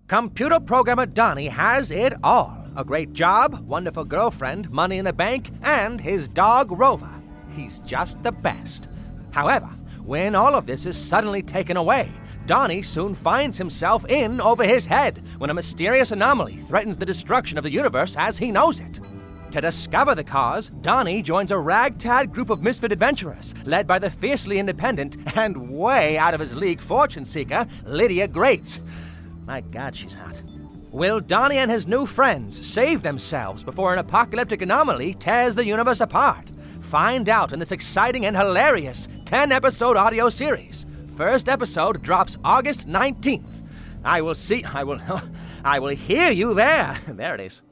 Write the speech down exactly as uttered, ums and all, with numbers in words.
Computer programmer Donnie has it all. A great job, wonderful girlfriend, money in the bank, and his dog Rover. He's just the best. However, when all of this is suddenly taken away, Donnie soon finds himself in over his head when a mysterious anomaly threatens the destruction of the universe as he knows it. To discover the cause, Donnie joins a ragtag group of misfit adventurers led by the fiercely independent and way out of his league fortune seeker, Lydia Greats. My God, she's hot. Will Donnie and his new friends save themselves before an apocalyptic anomaly tears the universe apart? Find out in this exciting and hilarious ten-episode audio series. First episode drops August nineteenth. I will see, I will, I will hear you there. There it is.